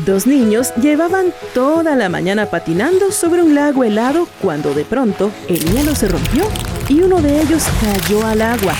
Dos niños llevaban toda la mañana patinando sobre un lago helado cuando de pronto el hielo se rompió y uno de ellos cayó al agua.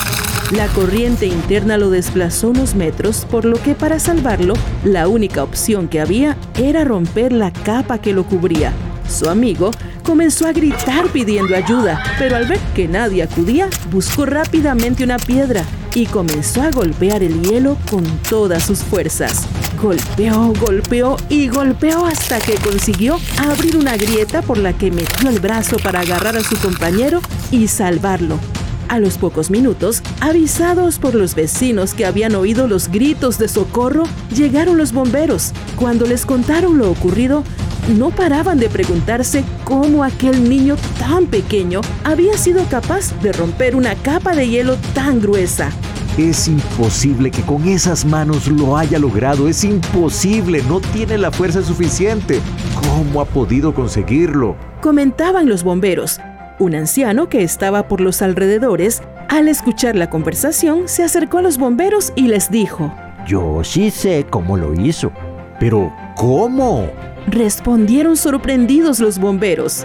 La corriente interna lo desplazó unos metros, por lo que para salvarlo, la única opción que había era romper la capa que lo cubría. Su amigo comenzó a gritar pidiendo ayuda, pero al ver que nadie acudía, buscó rápidamente una piedra y comenzó a golpear el hielo con todas sus fuerzas. Golpeó, golpeó y golpeó hasta que consiguió abrir una grieta por la que metió el brazo para agarrar a su compañero y salvarlo. A los pocos minutos, avisados por los vecinos que habían oído los gritos de socorro, llegaron los bomberos. Cuando les contaron lo ocurrido, no paraban de preguntarse cómo aquel niño tan pequeño había sido capaz de romper una capa de hielo tan gruesa. Es imposible que con esas manos lo haya logrado. Es imposible, no tiene la fuerza suficiente. ¿Cómo ha podido conseguirlo?, comentaban los bomberos. Un anciano que estaba por los alrededores, al escuchar la conversación, se acercó a los bomberos y les dijo: Yo sí sé cómo lo hizo. ¿Pero cómo?, respondieron sorprendidos los bomberos.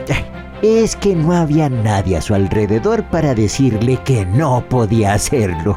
Es que no había nadie a su alrededor para decirle que no podía hacerlo.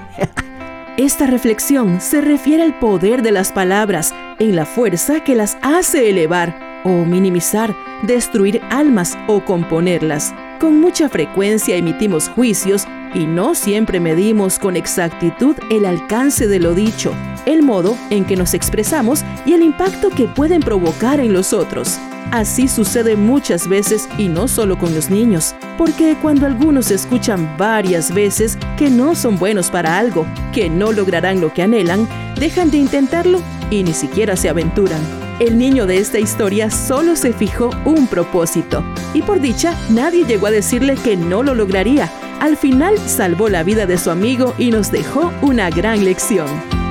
Esta reflexión se refiere al poder de las palabras, en la fuerza que las hace elevar o minimizar, destruir almas o componerlas. Con mucha frecuencia emitimos juicios y no siempre medimos con exactitud el alcance de lo dicho, el modo en que nos expresamos y el impacto que pueden provocar en los otros. Así sucede muchas veces y no solo con los niños, porque cuando algunos escuchan varias veces que no son buenos para algo, que no lograrán lo que anhelan, dejan de intentarlo y ni siquiera se aventuran. El niño de esta historia solo se fijó un propósito y por dicha nadie llegó a decirle que no lo lograría. Al final salvó la vida de su amigo y nos dejó una gran lección.